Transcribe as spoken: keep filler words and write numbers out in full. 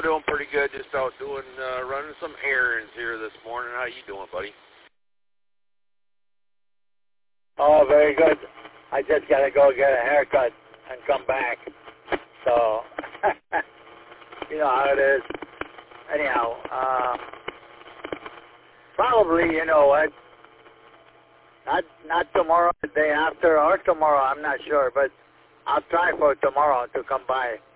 doing pretty good. Just out doing, uh, running some errands here this morning. How you doing, buddy? Oh, very good. I just got to go get a haircut and come back. So, you know how it is. Anyhow, uh, probably, you know what, not not tomorrow, the day after, or tomorrow, I'm not sure, but I'll try for tomorrow to come by.